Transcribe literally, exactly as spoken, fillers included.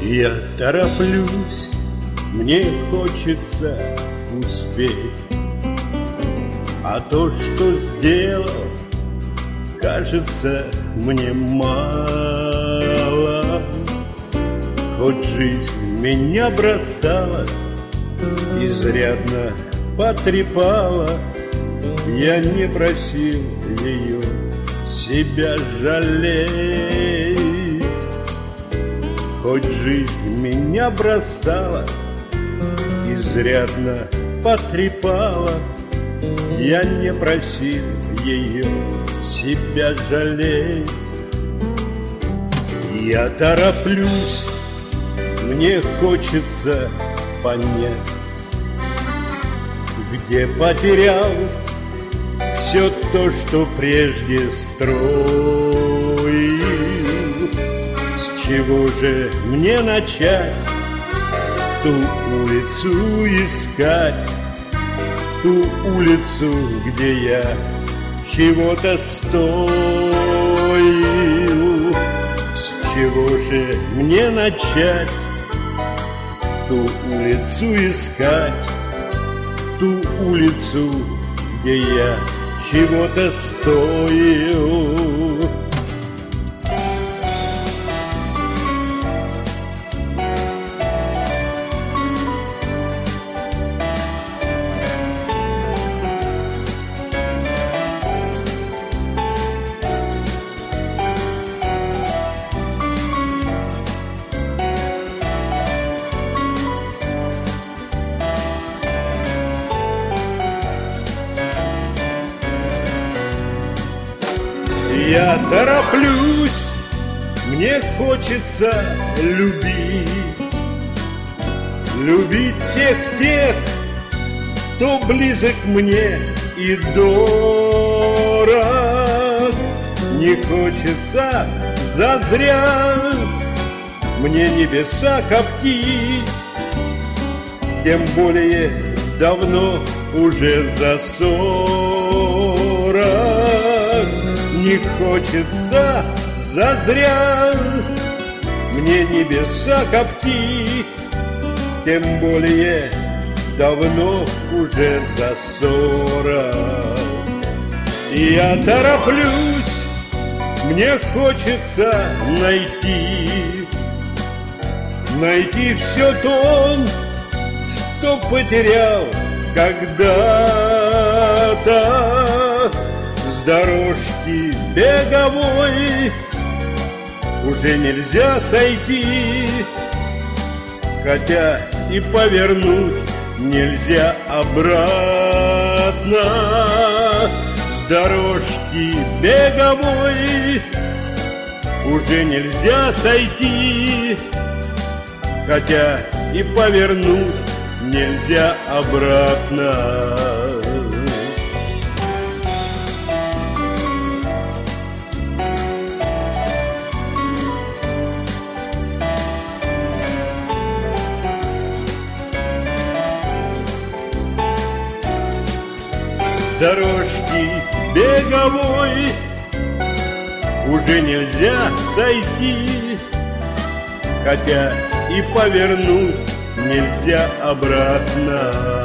Я тороплюсь, мне хочется успеть, а то, что сделал, кажется мне мало. Хоть жизнь меня бросала, изрядно потрепала, я не просил ее себя жалеть. Хоть жизнь меня бросала, изрядно потрепала, я не просил ее себя жалеть. Я тороплюсь, мне хочется понять, где потерял все то, что прежде строил. С чего же мне начать ту улицу искать, ту улицу, где я чего-то стоил? С чего же мне начать ту улицу искать, ту улицу, где я чего-то стоил? Я тороплюсь, мне хочется любить, любить всех тех, кто близок мне и дорог. Не хочется зазря мне небеса коптить, тем более давно уже за сорок. Не хочется зазря мне небеса коптить, тем более давно уже за сорок. Я тороплюсь, мне хочется найти, найти все то, что потерял когда-то. С дорожки беговой уже нельзя сойти, хотя и повернуть нельзя обратно. С дорожки беговой уже нельзя сойти, хотя и повернуть нельзя обратно. С дорожки беговой уже нельзя сойти, хотя и повернуть нельзя обратно.